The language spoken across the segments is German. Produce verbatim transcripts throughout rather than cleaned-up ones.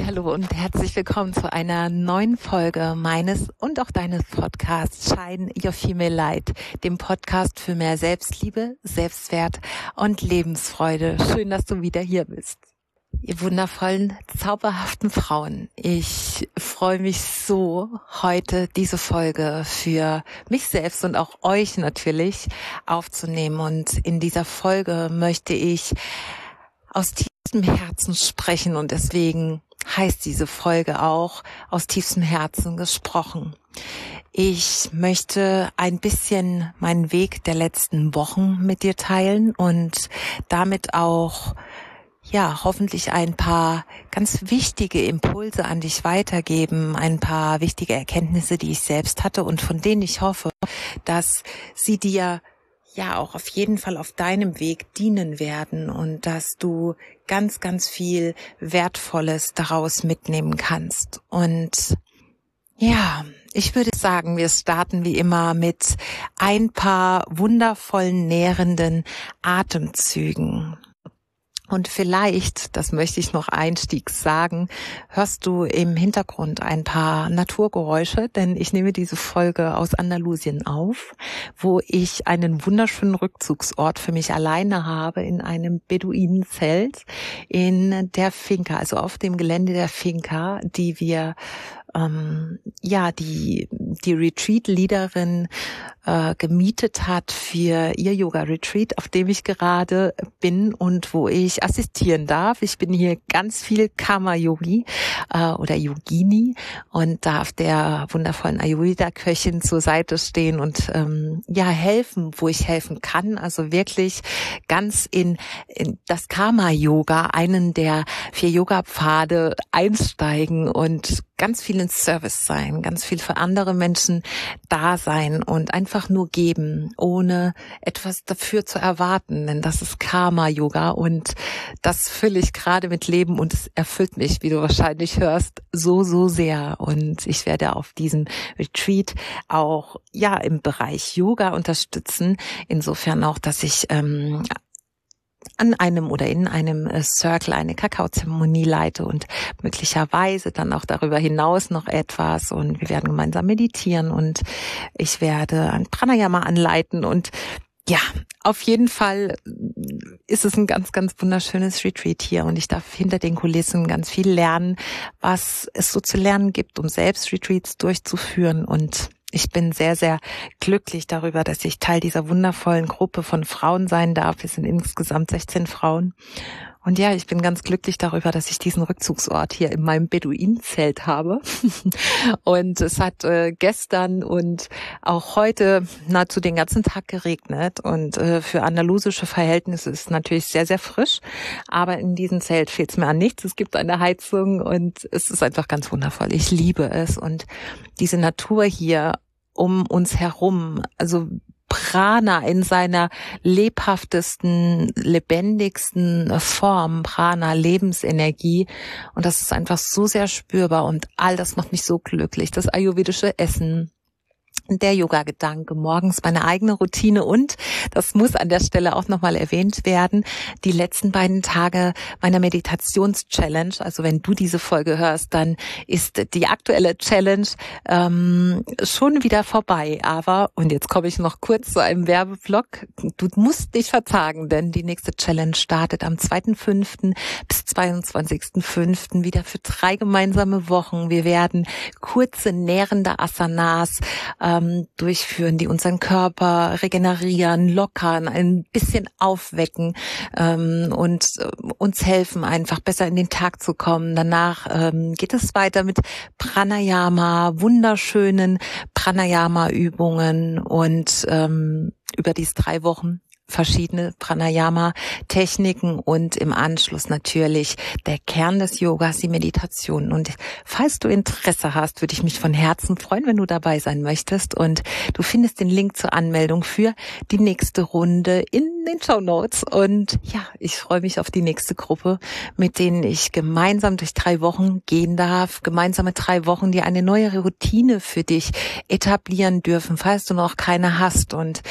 Hallo und herzlich willkommen zu einer neuen Folge meines und auch deines Podcasts Shine Your Female Light, dem Podcast für mehr Selbstliebe, Selbstwert und Lebensfreude. Schön, dass du wieder hier bist. Ihr wundervollen, zauberhaften Frauen, ich freue mich so, heute diese Folge für mich selbst und auch euch natürlich aufzunehmen. Und in dieser Folge möchte ich aus tiefstem Herzen sprechen und deswegen heißt diese Folge auch aus tiefstem Herzen gesprochen. Ich möchte ein bisschen meinen Weg der letzten Wochen mit dir teilen und damit auch ja, hoffentlich ein paar ganz wichtige Impulse an dich weitergeben, ein paar wichtige Erkenntnisse, die ich selbst hatte und von denen ich hoffe, dass sie dir ja auch auf jeden Fall auf deinem Weg dienen werden und dass du ganz, ganz viel Wertvolles daraus mitnehmen kannst. Und ja, ich würde sagen, wir starten wie immer mit ein paar wundervollen, nährenden Atemzügen. Und vielleicht, das möchte ich noch einstiegs sagen, hörst du im Hintergrund ein paar Naturgeräusche, denn ich nehme diese Folge aus Andalusien auf, wo ich einen wunderschönen Rückzugsort für mich alleine habe in einem Beduinenzelt in der Finca, also auf dem Gelände der Finca, die wir ähm, ja, die die Retreat-Leaderin äh, gemietet hat für ihr Yoga-Retreat, auf dem ich gerade bin und wo ich assistieren darf. Ich bin hier ganz viel Karma-Yogi äh, oder Yogini und darf der wundervollen Ayurveda-Köchin zur Seite stehen und ähm, ja helfen, wo ich helfen kann. Also wirklich ganz in, in das Karma-Yoga, einen der vier Yoga-Pfade einsteigen und ganz viel ins Service sein, ganz viel für andere Menschen da sein und einfach nur geben, ohne etwas dafür zu erwarten, denn das ist Karma-Yoga und das fülle ich gerade mit Leben und es erfüllt mich, wie du wahrscheinlich hörst, so, so sehr und ich werde auf diesem Retreat auch ja im Bereich Yoga unterstützen, insofern auch, dass ich ähm, an einem oder in einem Circle eine Kakaozeremonie leite und möglicherweise dann auch darüber hinaus noch etwas und wir werden gemeinsam meditieren und ich werde ein Pranayama anleiten und ja, auf jeden Fall ist es ein ganz, ganz wunderschönes Retreat hier und ich darf hinter den Kulissen ganz viel lernen, was es so zu lernen gibt, um selbst Retreats durchzuführen und ich bin sehr, sehr glücklich darüber, dass ich Teil dieser wundervollen Gruppe von Frauen sein darf. Wir sind insgesamt sechzehn Frauen. Und ja, ich bin ganz glücklich darüber, dass ich diesen Rückzugsort hier in meinem Beduinenzelt habe. Und es hat äh, gestern und auch heute nahezu den ganzen Tag geregnet. Und äh, für andalusische Verhältnisse ist es natürlich sehr, sehr frisch. Aber in diesem Zelt fehlt es mir an nichts. Es gibt eine Heizung und es ist einfach ganz wundervoll. Ich liebe es. Und diese Natur hier um uns herum, also Prana in seiner lebhaftesten, lebendigsten Form, Prana, Lebensenergie. Und das ist einfach so sehr spürbar und all das macht mich so glücklich. Das ayurvedische Essen, der Yoga-Gedanke, morgens meine eigene Routine und, das muss an der Stelle auch nochmal erwähnt werden, die letzten beiden Tage meiner Meditations-Challenge, also wenn du diese Folge hörst, dann ist die aktuelle Challenge ähm, schon wieder vorbei, aber, und jetzt komme ich noch kurz zu einem Werbeblock, du musst dich verzagen, denn die nächste Challenge startet am zweiten fünften bis zweiundzwanzigsten fünften wieder für drei gemeinsame Wochen. Wir werden kurze, nährende Asanas ähm, durchführen, die unseren Körper regenerieren, lockern, ein bisschen aufwecken ähm, und äh, uns helfen, einfach besser in den Tag zu kommen. Danach ähm, geht es weiter mit Pranayama, wunderschönen Pranayama-Übungen und ähm, über diese drei Wochen verschiedene Pranayama-Techniken und im Anschluss natürlich der Kern des Yogas, die Meditation. Und falls du Interesse hast, würde ich mich von Herzen freuen, wenn du dabei sein möchtest. Und du findest den Link zur Anmeldung für die nächste Runde in den Shownotes. Und ja, ich freue mich auf die nächste Gruppe, mit denen ich gemeinsam durch drei Wochen gehen darf. Gemeinsame drei Wochen, die eine neue Routine für dich etablieren dürfen, falls du noch keine hast. Und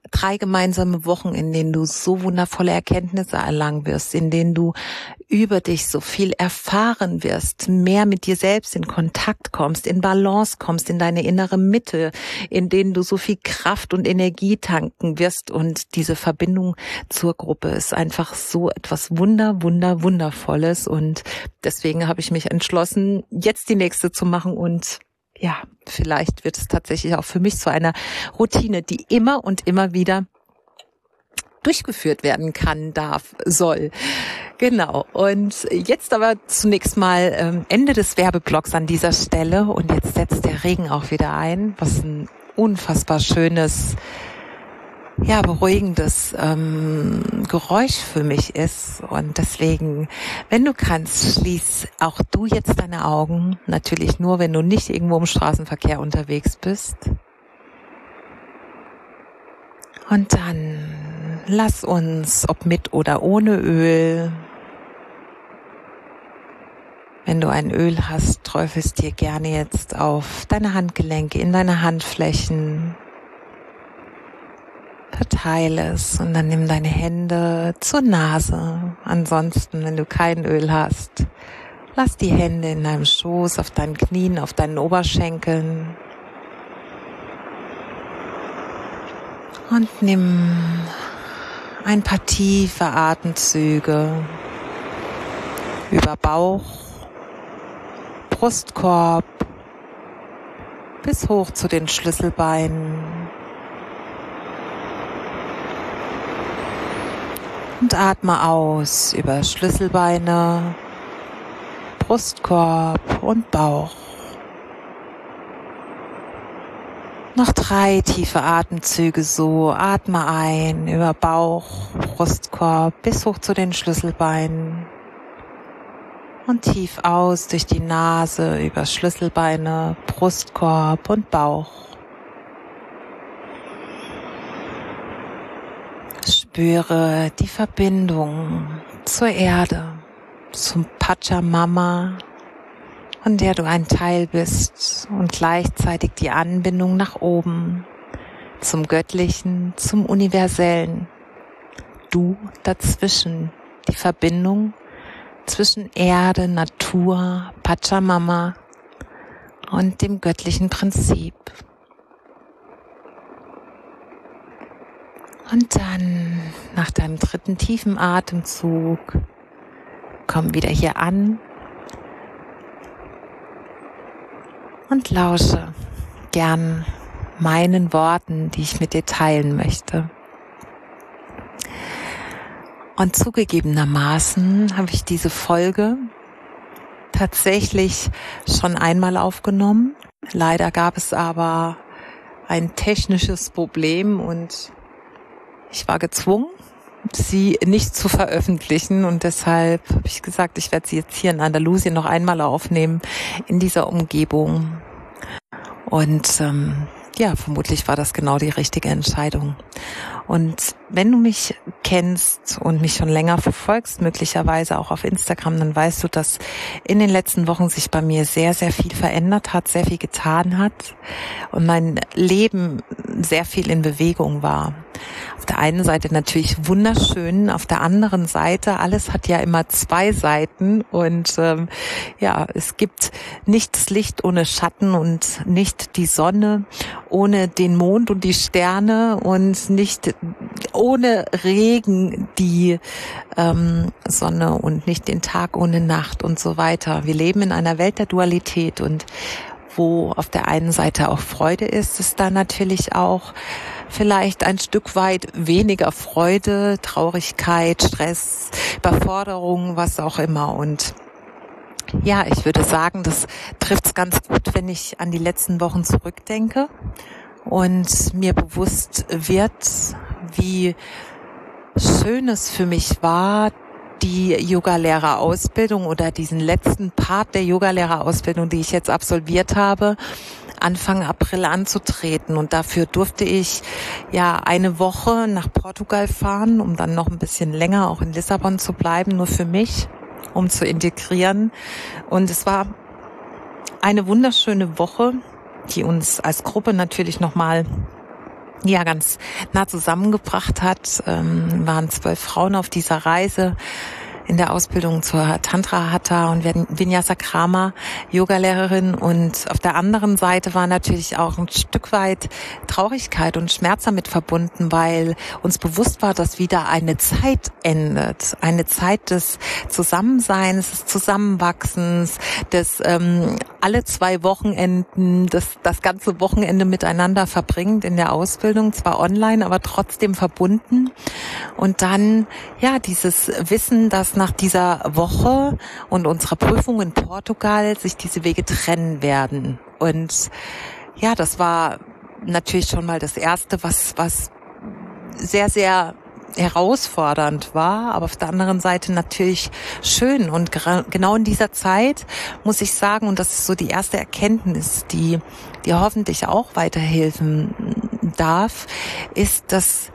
drei gemeinsame Wochen, in denen du so wundervolle Erkenntnisse erlangen wirst, in denen du über dich so viel erfahren wirst, mehr mit dir selbst in Kontakt kommst, in Balance kommst, in deine innere Mitte, in denen du so viel Kraft und Energie tanken wirst. Und diese Verbindung zur Gruppe ist einfach so etwas wunder, wunder, wundervolles. Und deswegen habe ich mich entschlossen, jetzt die nächste zu machen. Und ja, vielleicht wird es tatsächlich auch für mich zu einer Routine, die immer und immer wieder durchgeführt werden kann, darf, soll. Genau. Und jetzt aber zunächst mal ähm, Ende des Werbeblocks an dieser Stelle. Und jetzt setzt der Regen auch wieder ein, was ein unfassbar schönes, ja, beruhigendes ähm, Geräusch für mich ist. Und deswegen, wenn du kannst, schließ auch du jetzt deine Augen. Natürlich nur, wenn du nicht irgendwo im Straßenverkehr unterwegs bist. Und dann lass uns, ob mit oder ohne Öl, wenn du ein Öl hast, träufelst dir gerne jetzt auf deine Handgelenke, in deine Handflächen, verteile es und dann nimm deine Hände zur Nase. Ansonsten, wenn du kein Öl hast, lass die Hände in deinem Schoß, auf deinen Knien, auf deinen Oberschenkeln und nimm ein paar tiefe Atemzüge über Bauch, Brustkorb bis hoch zu den Schlüsselbeinen und atme aus über Schlüsselbeine, Brustkorb und Bauch. Noch drei tiefe Atemzüge so. Atme ein über Bauch, Brustkorb bis hoch zu den Schlüsselbeinen. Und tief aus durch die Nase über Schlüsselbeine, Brustkorb und Bauch. Spüre die Verbindung zur Erde, zum Pachamama, von der du ein Teil bist, und gleichzeitig die Anbindung nach oben, zum Göttlichen, zum Universellen. Du dazwischen, die Verbindung zwischen Erde, Natur, Pachamama und dem göttlichen Prinzip. Und dann, nach deinem dritten tiefen Atemzug, komm wieder hier an und lausche gern meinen Worten, die ich mit dir teilen möchte. Und zugegebenermaßen habe ich diese Folge tatsächlich schon einmal aufgenommen. Leider gab es aber ein technisches Problem und ich war gezwungen, sie nicht zu veröffentlichen, und deshalb habe ich gesagt, ich werde sie jetzt hier in Andalusien noch einmal aufnehmen, in dieser Umgebung. Und ähm, ja, vermutlich war das genau die richtige Entscheidung. Und wenn du mich kennst und mich schon länger verfolgst, möglicherweise auch auf Instagram, dann weißt du, dass in den letzten Wochen sich bei mir sehr, sehr viel verändert hat, sehr viel getan hat und mein Leben sehr viel in Bewegung war. Auf der einen Seite natürlich wunderschön, auf der anderen Seite, alles hat ja immer zwei Seiten, und ähm, ja, es gibt nicht das Licht ohne Schatten und nicht die Sonne ohne den Mond und die Sterne und nicht ohne Regen die ähm, Sonne und nicht den Tag ohne Nacht und so weiter. Wir leben in einer Welt der Dualität, und wo auf der einen Seite auch Freude ist, ist da natürlich auch vielleicht ein Stück weit weniger Freude, Traurigkeit, Stress, Überforderung, was auch immer. Und ja, ich würde sagen, das trifft es ganz gut, wenn ich an die letzten Wochen zurückdenke und mir bewusst wird, wie schön es für mich war, die Yogalehrerausbildung oder diesen letzten Part der Yogalehrerausbildung, die ich jetzt absolviert habe, Anfang April anzutreten. Und dafür durfte ich ja eine Woche nach Portugal fahren, um dann noch ein bisschen länger auch in Lissabon zu bleiben, nur für mich, um zu integrieren. Und es war eine wunderschöne Woche, die uns als Gruppe natürlich nochmal ja ganz nah zusammengebracht hat. Ähm, waren zwölf Frauen auf dieser Reise in der Ausbildung zur Tantra Hatha und Vinyasa-Krama Yogalehrerin, und auf der anderen Seite war natürlich auch ein Stück weit Traurigkeit und Schmerz damit verbunden, weil uns bewusst war, dass wieder eine Zeit endet, eine Zeit des Zusammenseins, des Zusammenwachsens, des ähm, alle zwei Wochenenden, das, das ganze Wochenende miteinander verbringt in der Ausbildung, zwar online, aber trotzdem verbunden. Und dann, ja, dieses Wissen, dass nach dieser Woche und unserer Prüfung in Portugal sich diese Wege trennen werden. Und ja, das war natürlich schon mal das Erste, was, was sehr, sehr herausfordernd war, aber auf der anderen Seite natürlich schön. Und genau in dieser Zeit muss ich sagen, und das ist so die erste Erkenntnis, die, die hoffentlich auch weiterhelfen darf, ist, dass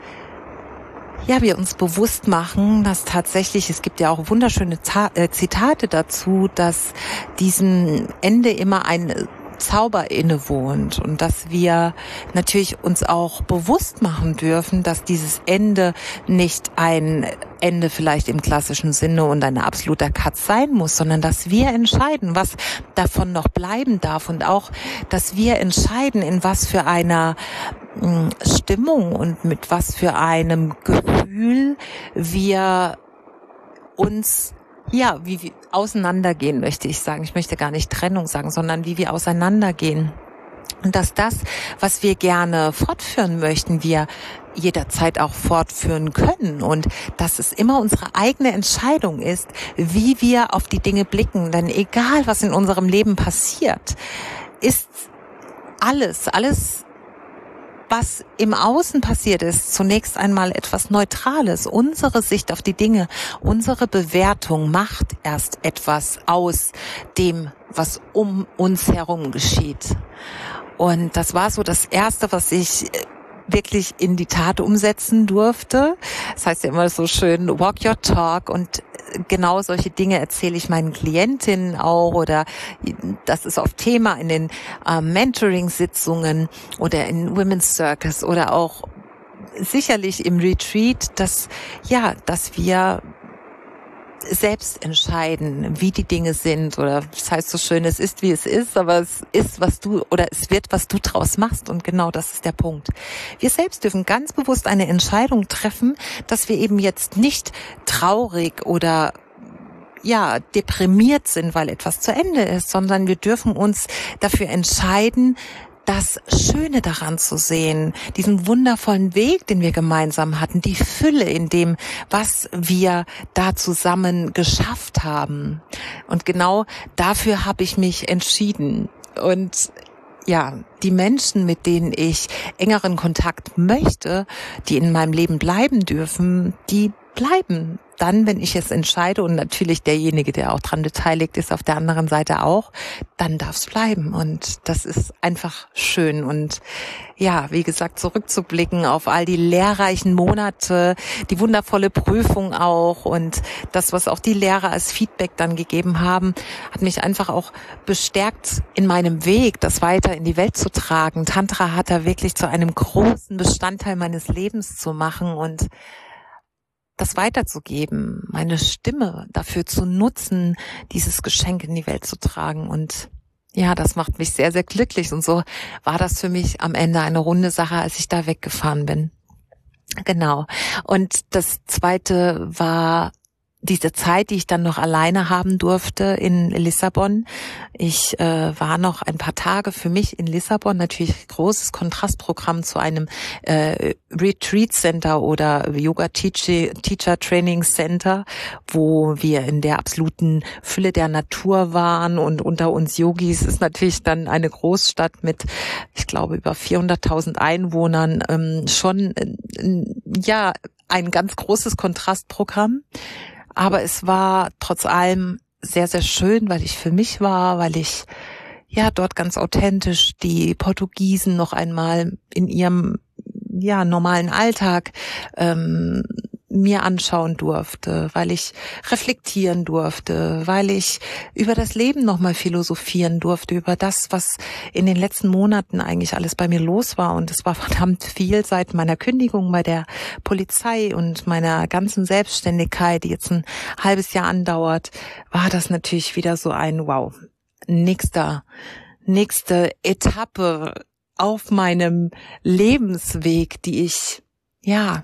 ja, wir uns bewusst machen, dass tatsächlich, es gibt ja auch wunderschöne Zitate dazu, dass diesem Ende immer ein Zauber innewohnt und dass wir natürlich uns auch bewusst machen dürfen, dass dieses Ende nicht ein Ende vielleicht im klassischen Sinne und ein absoluter Cut sein muss, sondern dass wir entscheiden, was davon noch bleiben darf, und auch, dass wir entscheiden, in was für einer Stimmung und mit was für einem Gefühl wir uns, ja, wie wir auseinandergehen, möchte ich sagen. Ich möchte gar nicht Trennung sagen, sondern wie wir auseinandergehen. Und dass das, was wir gerne fortführen möchten, wir jederzeit auch fortführen können, und dass es immer unsere eigene Entscheidung ist, wie wir auf die Dinge blicken. Denn egal, was in unserem Leben passiert, ist alles, alles was im Außen passiert ist, zunächst einmal etwas Neutrales. Unsere Sicht auf die Dinge, unsere Bewertung macht erst etwas aus dem, was um uns herum geschieht. Und das war so das Erste, was ich wirklich in die Tat umsetzen durfte. Das heißt ja immer so schön, walk your talk, und genau solche Dinge erzähle ich meinen Klientinnen auch, oder das ist oft Thema in den äh, Mentoring-Sitzungen oder in Women's Circus oder auch sicherlich im Retreat, dass, ja, dass wir selbst entscheiden, wie die Dinge sind, oder das heißt so schön, es ist, wie es ist, aber es ist, was du, oder es wird, was du draus machst, und genau das ist der Punkt. Wir selbst dürfen ganz bewusst eine Entscheidung treffen, dass wir eben jetzt nicht traurig oder ja, deprimiert sind, weil etwas zu Ende ist, sondern wir dürfen uns dafür entscheiden, das Schöne daran zu sehen, diesen wundervollen Weg, den wir gemeinsam hatten, die Fülle in dem, was wir da zusammen geschafft haben. Und genau dafür habe ich mich entschieden. Und ja, die Menschen, mit denen ich engeren Kontakt möchte, die in meinem Leben bleiben dürfen, die bleiben dann, wenn ich es entscheide, und natürlich derjenige, der auch dran beteiligt ist, auf der anderen Seite auch, dann darf es bleiben, und das ist einfach schön. Und ja, wie gesagt, zurückzublicken auf all die lehrreichen Monate, die wundervolle Prüfung auch, und das, was auch die Lehrer als Feedback dann gegeben haben, hat mich einfach auch bestärkt in meinem Weg, das weiter in die Welt zu tragen. Tantra Hatha wirklich zu einem großen Bestandteil meines Lebens zu machen und das weiterzugeben, meine Stimme dafür zu nutzen, dieses Geschenk in die Welt zu tragen. Und ja, das macht mich sehr, sehr glücklich. Und so war das für mich am Ende eine runde Sache, als ich da weggefahren bin. Genau. Und das Zweite war diese Zeit, die ich dann noch alleine haben durfte in Lissabon. Ich äh, war noch ein paar Tage für mich in Lissabon, natürlich großes Kontrastprogramm zu einem äh, Retreat Center oder Yoga Teacher, Teacher Training Center, wo wir in der absoluten Fülle der Natur waren, und unter uns Yogis ist natürlich dann eine Großstadt mit, ich glaube, über vierhunderttausend Einwohnern, ähm, schon äh, ja ein ganz großes Kontrastprogramm. Aber es war trotz allem sehr, sehr schön, weil ich für mich war, weil ich ja dort ganz authentisch die Portugiesen noch einmal in ihrem ja normalen Alltag ähm, mir anschauen durfte, weil ich reflektieren durfte, weil ich über das Leben nochmal philosophieren durfte, über das, was in den letzten Monaten eigentlich alles bei mir los war. Und es war verdammt viel seit meiner Kündigung bei der Polizei und meiner ganzen Selbstständigkeit, die jetzt ein halbes Jahr andauert, war das natürlich wieder so ein Wow, nächster, nächste Etappe auf meinem Lebensweg, die ich, ja,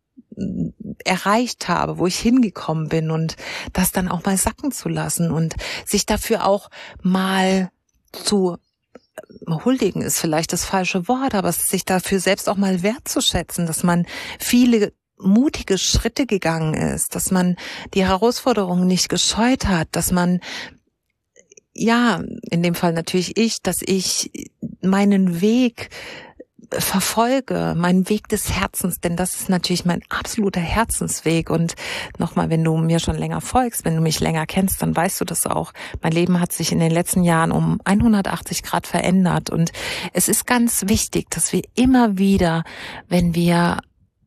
erreicht habe, wo ich hingekommen bin und das dann auch mal sacken zu lassen und sich dafür auch mal zu huldigen ist vielleicht das falsche Wort, aber sich dafür selbst auch mal wertzuschätzen, dass man viele mutige Schritte gegangen ist, dass man die Herausforderungen nicht gescheut hat, dass man, ja, in dem Fall natürlich ich, dass ich meinen Weg verfolge, meinen Weg des Herzens, denn das ist natürlich mein absoluter Herzensweg. Und nochmal, wenn du mir schon länger folgst, wenn du mich länger kennst, dann weißt du das auch. Mein Leben hat sich in den letzten Jahren um hundertachtzig Grad verändert und es ist ganz wichtig, dass wir immer wieder, wenn wir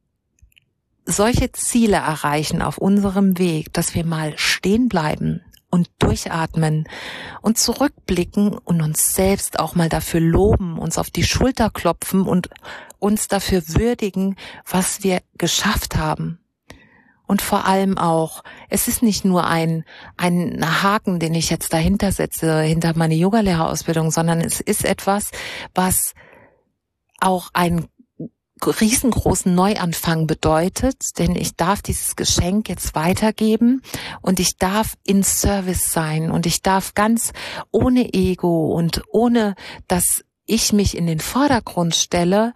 solche Ziele erreichen auf unserem Weg, dass wir mal stehen bleiben und durchatmen und zurückblicken und uns selbst auch mal dafür loben, uns auf die Schulter klopfen und uns dafür würdigen, was wir geschafft haben. Und vor allem auch, es ist nicht nur ein, ein Haken, den ich jetzt dahinter setze, hinter meine Yogalehrerausbildung, sondern es ist etwas, was auch ein riesengroßen Neuanfang bedeutet, denn ich darf dieses Geschenk jetzt weitergeben und ich darf in Service sein und ich darf ganz ohne Ego und ohne, dass ich mich in den Vordergrund stelle,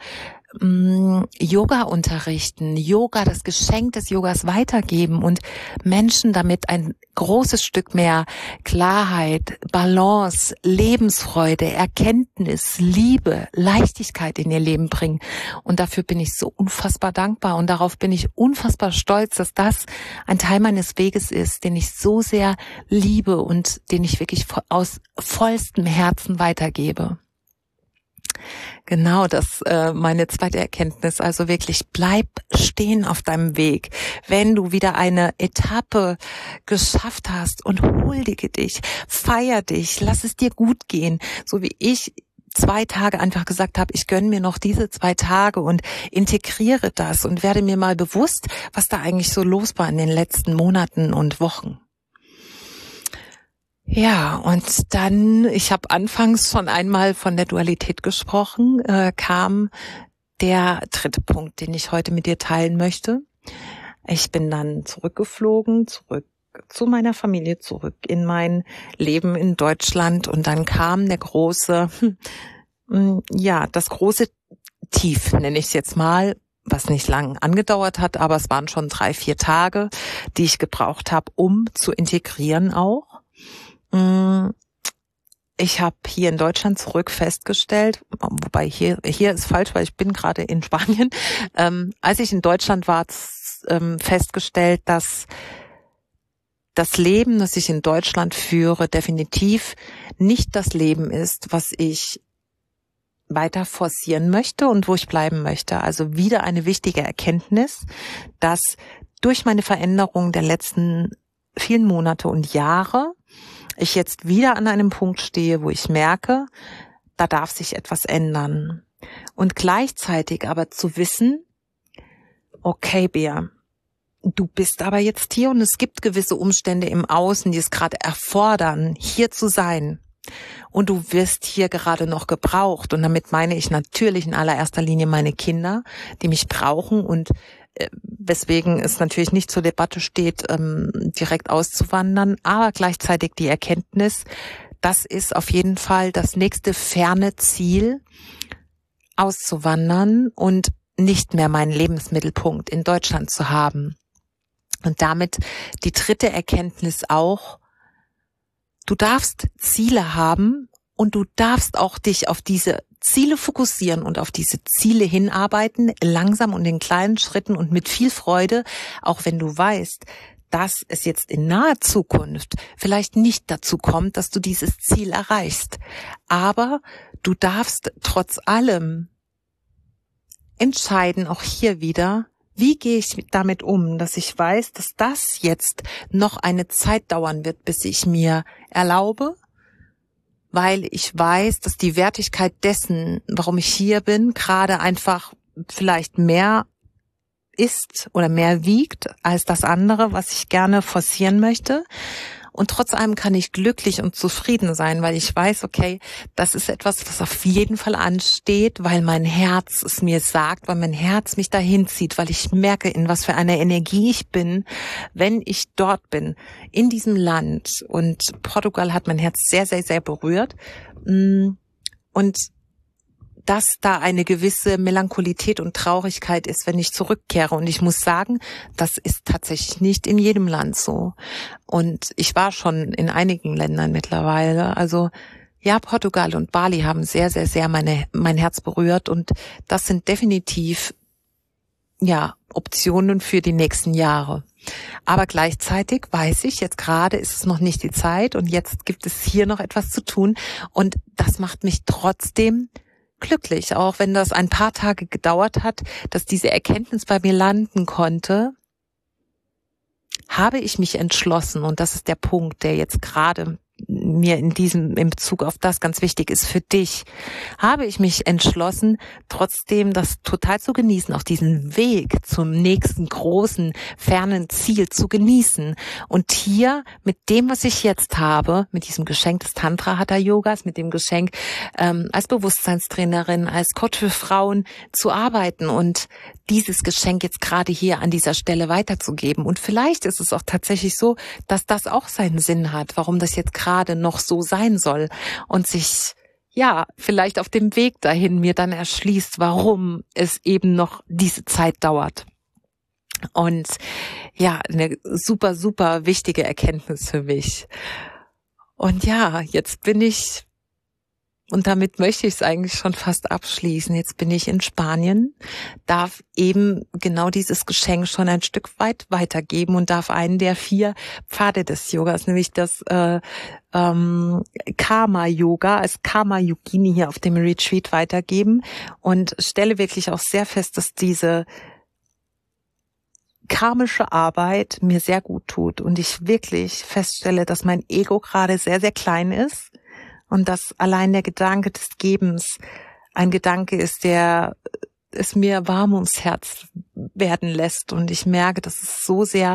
Yoga unterrichten, Yoga, das Geschenk des Yogas weitergeben und Menschen damit ein großes Stück mehr Klarheit, Balance, Lebensfreude, Erkenntnis, Liebe, Leichtigkeit in ihr Leben bringen. Und dafür bin ich so unfassbar dankbar und darauf bin ich unfassbar stolz, dass das ein Teil meines Weges ist, den ich so sehr liebe und den ich wirklich aus vollstem Herzen weitergebe. Genau, das äh, meine zweite Erkenntnis. Also wirklich, bleib stehen auf deinem Weg. Wenn du wieder eine Etappe geschafft hast und huldige dich, feier dich, lass es dir gut gehen. So wie ich zwei Tage einfach gesagt habe, ich gönne mir noch diese zwei Tage und integriere das und werde mir mal bewusst, was da eigentlich so los war in den letzten Monaten und Wochen. Ja, und dann, ich habe anfangs schon einmal von der Dualität gesprochen, äh, kam der dritte Punkt, den ich heute mit dir teilen möchte. Ich bin dann zurückgeflogen, zurück zu meiner Familie, zurück in mein Leben in Deutschland und dann kam der große, hm, ja, das große Tief, nenne ich es jetzt mal, was nicht lang angedauert hat, aber es waren schon drei, vier Tage, die ich gebraucht habe, um zu integrieren auch. Ich habe hier in Deutschland zurück festgestellt, wobei hier hier ist falsch, weil ich bin gerade in Spanien. Ähm, als ich in Deutschland war, ähm, festgestellt, dass das Leben, das ich in Deutschland führe, definitiv nicht das Leben ist, was ich weiter forcieren möchte und wo ich bleiben möchte. Also wieder eine wichtige Erkenntnis, dass durch meine Veränderung der letzten vielen Monate und Jahre ich jetzt wieder an einem Punkt stehe, wo ich merke, da darf sich etwas ändern. Und gleichzeitig aber zu wissen, okay, Bea, du bist aber jetzt hier und es gibt gewisse Umstände im Außen, die es gerade erfordern, hier zu sein. Und du wirst hier gerade noch gebraucht. Und damit meine ich natürlich in allererster Linie meine Kinder, die mich brauchen und weswegen es natürlich nicht zur Debatte steht, ähm, direkt auszuwandern, aber gleichzeitig die Erkenntnis, das ist auf jeden Fall das nächste ferne Ziel, auszuwandern und nicht mehr meinen Lebensmittelpunkt in Deutschland zu haben. Und damit die dritte Erkenntnis auch, du darfst Ziele haben und du darfst auch dich auf diese Ziele fokussieren und auf diese Ziele hinarbeiten, langsam und in kleinen Schritten und mit viel Freude, auch wenn du weißt, dass es jetzt in naher Zukunft vielleicht nicht dazu kommt, dass du dieses Ziel erreichst. Aber du darfst trotz allem entscheiden, auch hier wieder, Wie gehe ich damit um, dass ich weiß, dass das jetzt noch eine Zeit dauern wird, bis ich mir erlaube, weil ich weiß, dass die Wertigkeit dessen, warum ich hier bin, gerade einfach vielleicht mehr ist oder mehr wiegt als das andere, was ich gerne forcieren möchte. Und trotz allem kann ich glücklich und zufrieden sein, weil ich weiß, okay, das ist etwas, was auf jeden Fall ansteht, weil mein Herz es mir sagt, weil mein Herz mich dahin zieht, weil ich merke, in was für einer Energie ich bin, wenn ich dort bin, in diesem Land. Und Portugal hat mein Herz sehr, sehr, sehr berührt. Und dass da eine gewisse Melancholität und Traurigkeit ist, wenn ich zurückkehre. Und ich muss sagen, das ist tatsächlich nicht in jedem Land so. Und ich war schon in einigen Ländern mittlerweile. Also ja, Portugal und Bali haben sehr, sehr, sehr meine, mein Herz berührt. Und das sind definitiv, ja, Optionen für die nächsten Jahre. Aber gleichzeitig weiß ich, jetzt gerade ist es noch nicht die Zeit und jetzt gibt es hier noch etwas zu tun. Und das macht mich trotzdem glücklich, auch wenn das ein paar Tage gedauert hat, dass diese Erkenntnis bei mir landen konnte, habe ich mich entschlossen, und das ist der Punkt, der jetzt gerade mir in diesem, in Bezug auf das ganz wichtig ist für dich, habe ich mich entschlossen, trotzdem das total zu genießen, auch diesen Weg zum nächsten großen, fernen Ziel zu genießen. Und hier mit dem, was ich jetzt habe, mit diesem Geschenk des Tantra-Hatha-Yogas, mit dem Geschenk ähm, als Bewusstseinstrainerin, als Coach für Frauen zu arbeiten und dieses Geschenk jetzt gerade hier an dieser Stelle weiterzugeben. Und vielleicht ist es auch tatsächlich so, dass das auch seinen Sinn hat, warum das jetzt gerade noch so sein soll und sich, ja, vielleicht auf dem Weg dahin mir dann erschließt, warum es eben noch diese Zeit dauert. Und ja, eine super, super wichtige Erkenntnis für mich. Und ja, jetzt bin ich, und damit möchte ich es eigentlich schon fast abschließen. Jetzt bin ich in Spanien, darf eben genau dieses Geschenk schon ein Stück weit weitergeben und darf einen der vier Pfade des Yogas, nämlich das äh, ähm, Karma-Yoga, als Karma-Yogini hier auf dem Retreat weitergeben und stelle wirklich auch sehr fest, dass diese karmische Arbeit mir sehr gut tut und ich wirklich feststelle, dass mein Ego gerade sehr, sehr klein ist. Und dass allein der Gedanke des Gebens ein Gedanke ist, der es mir warm ums Herz werden lässt. Und ich merke, dass es so sehr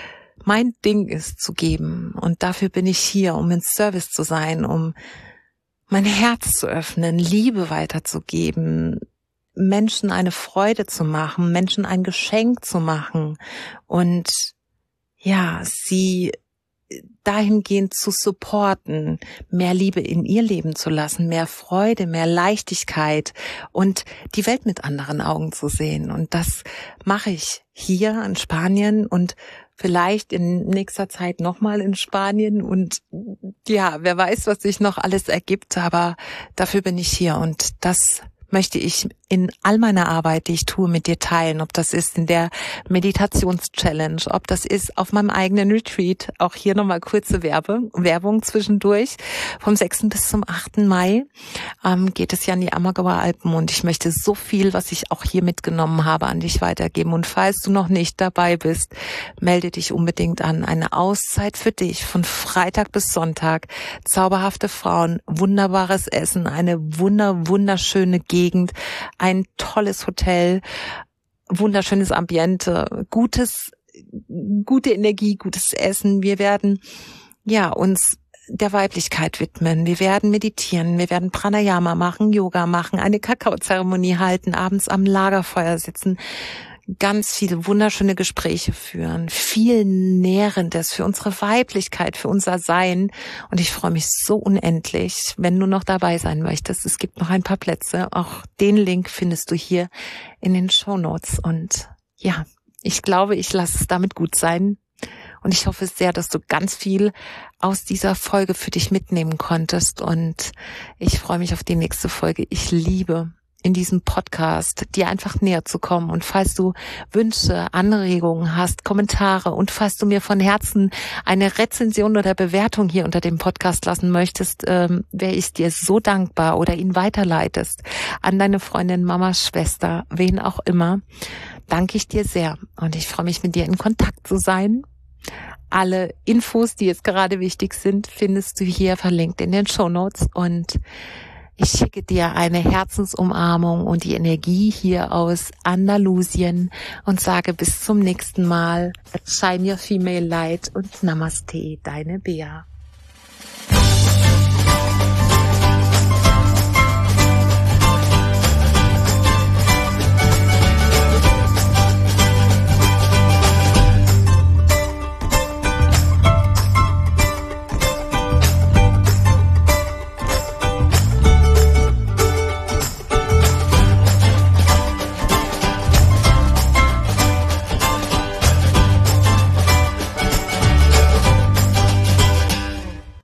mein Ding ist, zu geben. Und dafür bin ich hier, um in Service zu sein, um mein Herz zu öffnen, Liebe weiterzugeben, Menschen eine Freude zu machen, Menschen ein Geschenk zu machen und ja, sie dahingehend zu supporten, mehr Liebe in ihr Leben zu lassen, mehr Freude, mehr Leichtigkeit und die Welt mit anderen Augen zu sehen. Und das mache ich hier in Spanien und vielleicht in nächster Zeit nochmal in Spanien. Und ja, wer weiß, was sich noch alles ergibt, aber dafür bin ich hier und das möchte ich in all meiner Arbeit, die ich tue, mit dir teilen, ob das ist in der Meditations-Challenge, ob das ist auf meinem eigenen Retreat, auch hier nochmal kurze Werbe, Werbung zwischendurch, vom sechsten bis zum achten Mai ähm, geht es ja an die Ammergauer Alpen und ich möchte so viel, was ich auch hier mitgenommen habe, an dich weitergeben und falls du noch nicht dabei bist, melde dich unbedingt an. Eine Auszeit für dich von Freitag bis Sonntag, zauberhafte Frauen, wunderbares Essen, eine wunder, wunderschöne Gegend, ein tolles Hotel, wunderschönes Ambiente, gutes, gute Energie, gutes Essen. Wir werden, ja, uns der Weiblichkeit widmen. Wir werden meditieren. Wir werden Pranayama machen, Yoga machen, eine Kakaozeremonie halten, abends am Lagerfeuer sitzen, ganz viele wunderschöne Gespräche führen, viel Nährendes für unsere Weiblichkeit, für unser Sein. Und ich freue mich so unendlich, wenn du noch dabei sein möchtest. Es gibt noch ein paar Plätze. Auch den Link findest du hier in den Shownotes. Und ja, ich glaube, ich lasse es damit gut sein. Und ich hoffe sehr, dass du ganz viel aus dieser Folge für dich mitnehmen konntest. Und ich freue mich auf die nächste Folge. Ich liebe in diesem Podcast, dir einfach näher zu kommen. Und falls du Wünsche, Anregungen hast, Kommentare und falls du mir von Herzen eine Rezension oder Bewertung hier unter dem Podcast lassen möchtest, ähm, wäre ich dir so dankbar, oder ihn weiterleitest an deine Freundin, Mama, Schwester, wen auch immer, danke ich dir sehr. Und ich freue mich, mit dir in Kontakt zu sein. Alle Infos, die jetzt gerade wichtig sind, findest du hier verlinkt in den Shownotes, und ich schicke dir eine Herzensumarmung und die Energie hier aus Andalusien und sage bis zum nächsten Mal. Shine your female light und Namaste, deine Bea.